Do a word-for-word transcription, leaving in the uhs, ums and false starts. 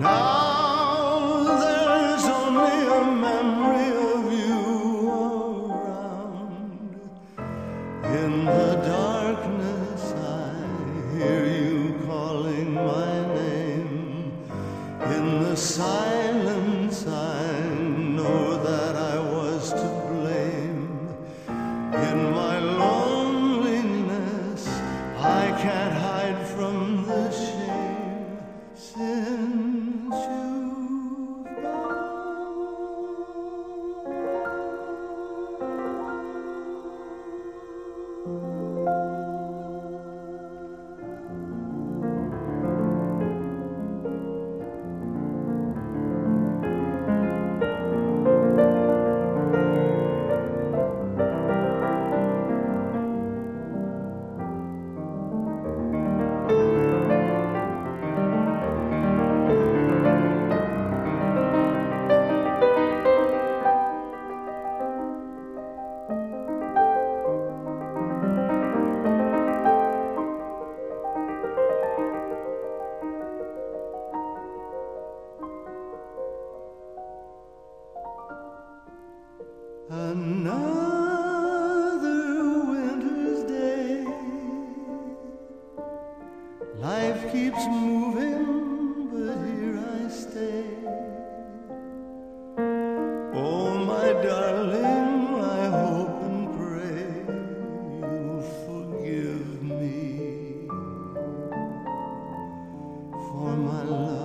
Now there's only a memory of you around. In the darkness I hear you calling my name. In the silence I know that I was to blame. In my loneliness I can't hide from the shame. Since you've gone, another winter's day. Life keeps moving, but here I stay. Oh, my darling, I hope and pray you'll forgive me for my love.